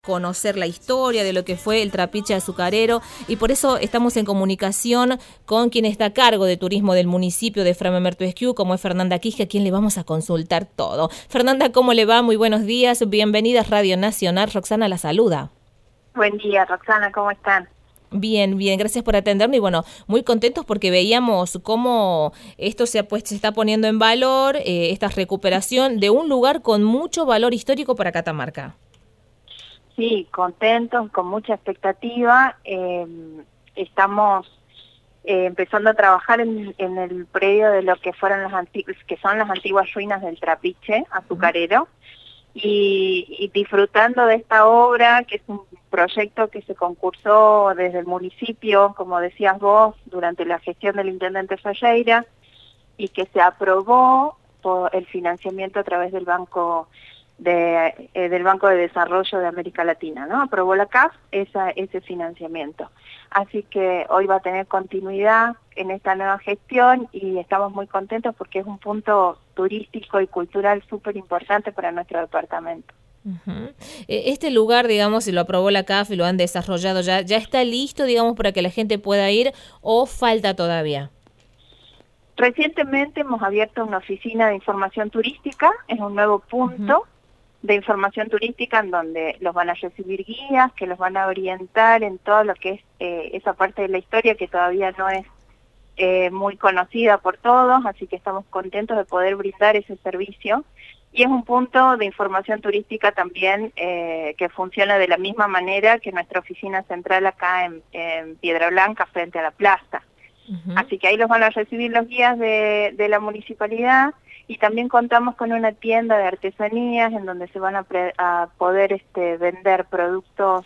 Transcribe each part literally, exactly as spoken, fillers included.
conocer la historia de lo que fue el trapiche azucarero, y por eso estamos en comunicación con quien está a cargo de turismo del municipio de Fra Mamerto Esquiú, como es Fernanda Quisque, a quien le vamos a consultar todo. Fernanda, ¿cómo le va? Muy buenos días, bienvenida a Radio Nacional. Roxana la saluda. Buen día, Roxana, ¿cómo están? Bien, bien, gracias por atenderme y bueno, muy contentos porque veíamos cómo esto se, ha puesto, se está poniendo en valor, eh, esta recuperación de un lugar con mucho valor histórico para Catamarca. Sí, contentos, con mucha expectativa. Eh, estamos eh, empezando a trabajar en, en el predio de lo que fueron las antiguas, que son las antiguas ruinas del trapiche azucarero, y, y disfrutando de esta obra, que es un proyecto que se concursó desde el municipio, como decías vos, durante la gestión del intendente Ferreira, y que se aprobó por el financiamiento a través del Banco de, eh, del Banco de Desarrollo de América Latina, ¿no? Aprobó la C A F esa, ese financiamiento. Así que hoy va a tener continuidad en esta nueva gestión y estamos muy contentos porque es un punto turístico y cultural súper importante para nuestro departamento. Uh-huh. Este lugar, digamos, si lo aprobó la C A F y lo han desarrollado ya, ¿ya está listo, digamos, para que la gente pueda ir o falta todavía? Recientemente hemos abierto una oficina de información turística, es un nuevo punto uh-huh. de información turística en donde los van a recibir guías, que los van a orientar en todo lo que es eh, esa parte de la historia que todavía no es eh, muy conocida por todos, así que estamos contentos de poder brindar ese servicio. Y es un punto de información turística también eh, que funciona de la misma manera que nuestra oficina central acá en, en Piedra Blanca, frente a la plaza. Uh-huh. Así que ahí los van a recibir los guías de, de la municipalidad, y también contamos con una tienda de artesanías en donde se van a, pre, a poder este, vender productos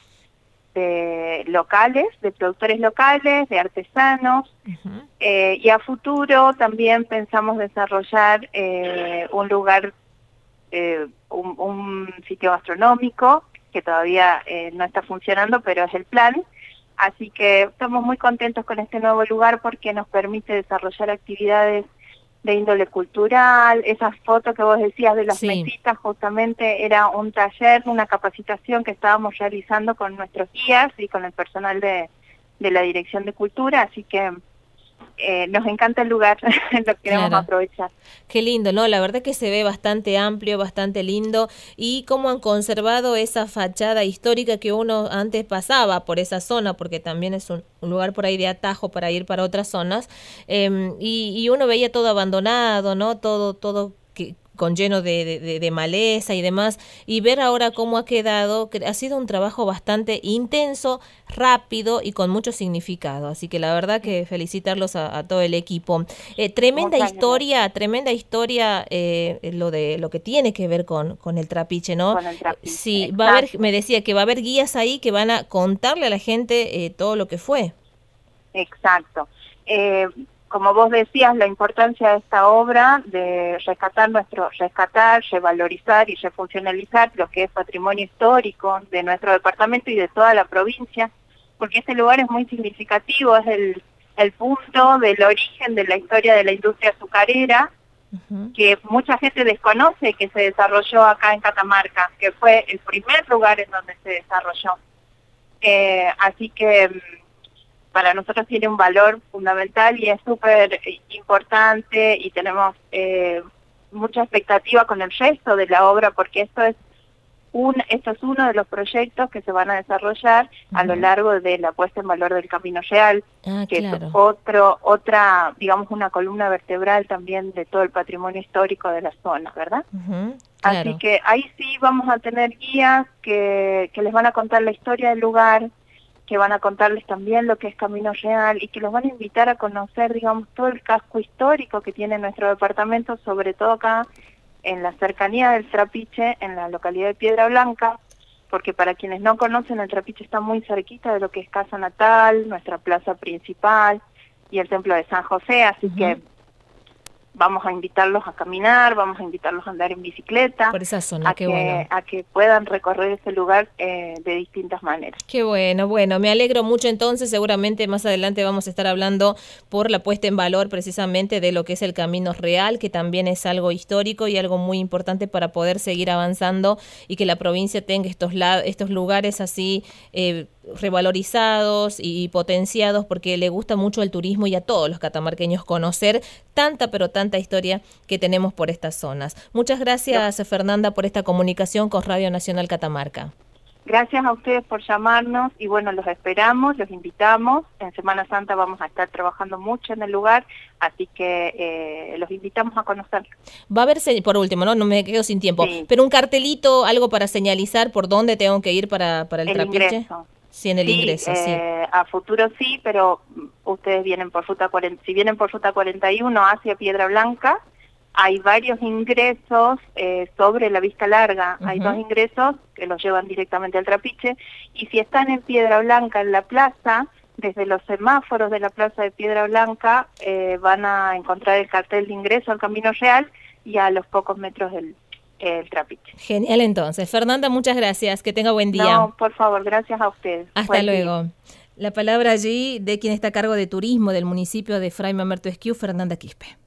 de locales, de productores locales, de artesanos, uh-huh. eh, y a futuro también pensamos desarrollar eh, un lugar, eh, un, un sitio gastronómico que todavía eh, no está funcionando, pero es el plan. Así que estamos muy contentos con este nuevo lugar porque nos permite desarrollar actividades de índole cultural. Esas fotos que vos decías de las sí. mesitas justamente era un taller, una capacitación que estábamos realizando con nuestros guías y con el personal de, de la Dirección de Cultura, así que eh, nos encanta el lugar, lo queremos claro. aprovechar. Qué lindo, ¿no? La verdad que se ve bastante amplio, bastante lindo, y cómo han conservado esa fachada histórica que uno antes pasaba por esa zona, porque también es un, un lugar por ahí de atajo para ir para otras zonas, eh, y, y uno veía todo abandonado, ¿no? Todo, todo que con lleno de, de, de maleza y demás, y ver ahora cómo ha quedado, que ha sido un trabajo bastante intenso, rápido y con mucho significado, así que la verdad que felicitarlos a, a todo el equipo. Eh, tremenda Muchas historia, gracias. tremenda historia eh, lo de lo que tiene que ver con, con el trapiche, ¿no? Con el trapiche, sí, exacto. va a haber, me decía que va a haber guías ahí que van a contarle a la gente eh, todo lo que fue. Exacto. Eh, Como vos decías, la importancia de esta obra de rescatar nuestro, rescatar, revalorizar y refuncionalizar lo que es patrimonio histórico de nuestro departamento y de toda la provincia, porque este lugar es muy significativo, es el, el punto del origen de la historia de la industria azucarera, uh-huh. que mucha gente desconoce que se desarrolló acá en Catamarca, que fue el primer lugar en donde se desarrolló. Eh, así que para nosotros tiene un valor fundamental y es súper importante, y tenemos eh, mucha expectativa con el resto de la obra, porque esto es un esto es uno de los proyectos que se van a desarrollar uh-huh. a lo largo de la puesta en valor del Camino Real, ah, que claro. es otro, otra, digamos, una columna vertebral también de todo el patrimonio histórico de la zona, ¿verdad? Uh-huh. Claro. Así que ahí sí vamos a tener guías que, que les van a contar la historia del lugar, que van a contarles también lo que es Camino Real y que los van a invitar a conocer, digamos, todo el casco histórico que tiene nuestro departamento, sobre todo acá en la cercanía del Trapiche, en la localidad de Piedra Blanca, porque para quienes no conocen, el Trapiche está muy cerquita de lo que es Casa Natal, nuestra plaza principal y el Templo de San José, así uh-huh. que vamos a invitarlos a caminar, vamos a invitarlos a andar en bicicleta. Por esa zona, a qué que, bueno. A que puedan recorrer ese lugar eh, de distintas maneras. Qué bueno, bueno, me alegro mucho entonces, seguramente más adelante vamos a estar hablando por la puesta en valor precisamente de lo que es el Camino Real, que también es algo histórico y algo muy importante para poder seguir avanzando y que la provincia tenga estos, estos lugares así eh, revalorizados y potenciados, porque le gusta mucho el turismo y a todos los catamarqueños conocer tanta pero tanta historia que tenemos por estas zonas. Muchas gracias, no. Fernanda, por esta comunicación con Radio Nacional Catamarca. Gracias a ustedes por llamarnos y bueno, los esperamos, los invitamos. En Semana Santa vamos a estar trabajando mucho en el lugar, así que eh, los invitamos a conocerlo. Va a haber, por último, no no me quedo sin tiempo, sí. pero un cartelito, algo para señalizar por dónde tengo que ir para, para el, el trapiche. Ingreso. Sí, en el sí, ingreso, eh, sí. A futuro sí, pero ustedes vienen por ruta cuarenta, si vienen por ruta cuarenta y uno hacia Piedra Blanca, hay varios ingresos eh, sobre la Vista Larga, uh-huh. Hay dos ingresos que los llevan directamente al trapiche, y si están en Piedra Blanca, en la plaza, desde los semáforos de la plaza de Piedra Blanca, eh, van a encontrar el cartel de ingreso al Camino Real y a los pocos metros del el trapiche. Genial entonces. Fernanda, muchas gracias, que tenga buen día. No, por favor, gracias a ustedes. Hasta buen luego. Día. La palabra allí de quien está a cargo de turismo del municipio de Fray Mamerto Esquiú, Fernanda Quispe.